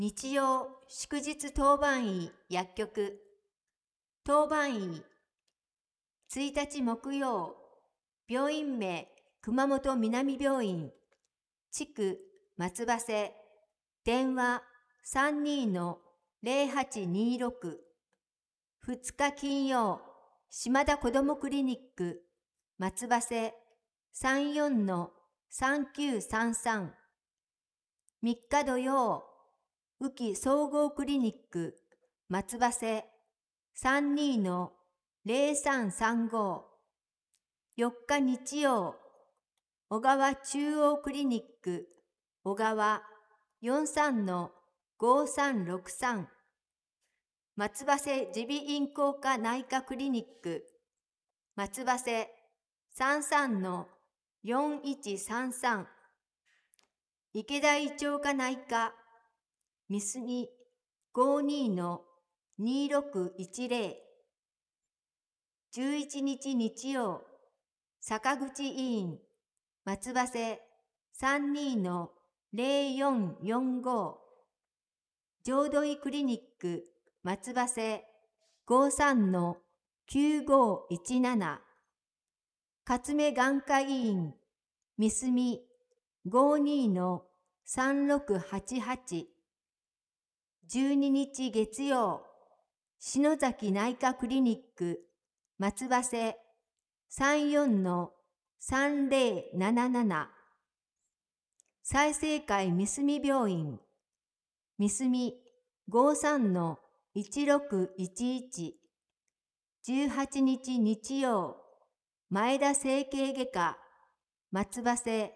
日曜祝日当番医薬局当番医1日木曜病院名熊本南病院地区松葉瀬電話32-0826 2日金曜島田子どもクリニック松葉瀬34-3933 3日土曜宇城総合クリニック松葉瀬32-0335 4日日曜小川中央クリニック小川43-5363松葉瀬耳鼻咽喉科内科クリニック松葉瀬33-4133池田胃腸科内科三隅52-2610 11日日曜坂口医院松葉瀬32-0445浄土医クリニック松葉瀬53-9517勝目眼科医院三隅52-3688 12日月曜篠崎内科クリニック松葉瀬34-3077済生会三隅病院三隅53-1611 18日日曜前田整形外科松葉瀬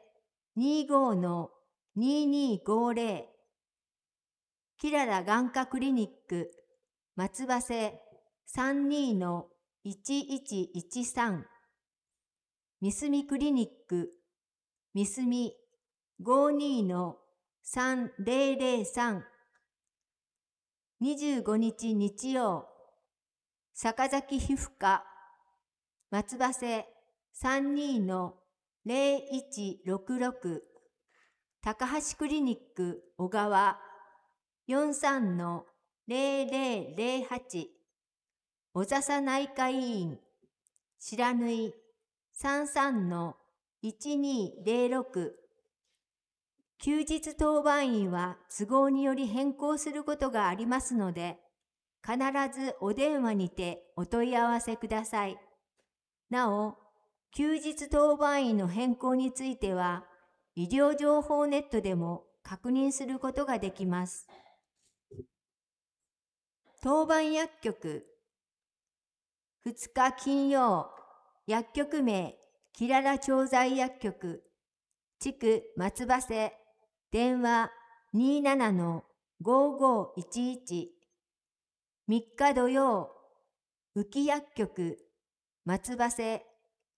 25-2250キララ眼科クリニック松葉瀬32-1113三隅クリニック三隅52-3003 25日日曜坂崎皮膚科松葉瀬32-0166高橋クリニック小川43-0008小笹内科医院白縫33-1206休日当番員は都合により変更することがありますので、必ずお電話にてお問い合わせください。なお、休日当番員の変更については、医療情報ネットでも確認することができます。当番薬局2日金曜薬局名キララ調剤薬局地区松葉瀬電話27-5511 3日土曜宇城薬局松葉瀬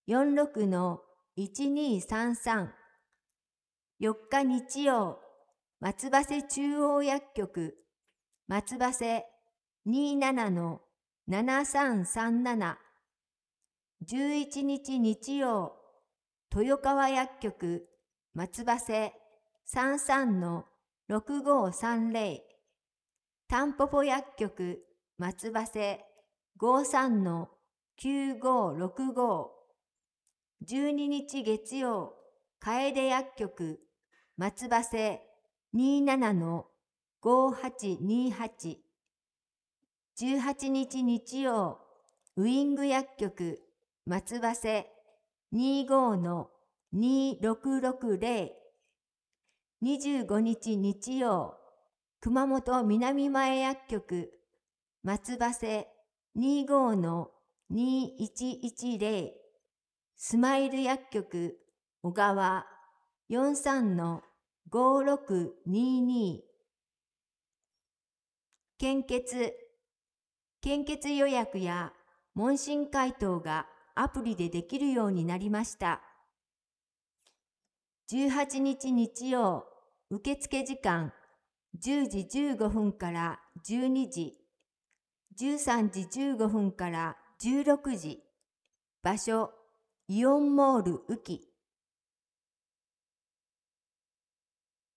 46-1233 4日日曜松葉瀬中央薬局松葉瀬27-7337 11日日曜豊川薬局松葉瀬33-6530タンポポ薬局松葉瀬53-9565 12日月曜楓薬局松葉瀬27-5828 18日日曜ウィング薬局松葉瀬25-2660 25日日曜熊本南前薬局松葉瀬25-2110スマイル薬局小川43-5622献血予約や問診回答がアプリでできるようになりました。18日日曜受付時間10時15分から12時、13時15分から16時、場所イオンモール宇城。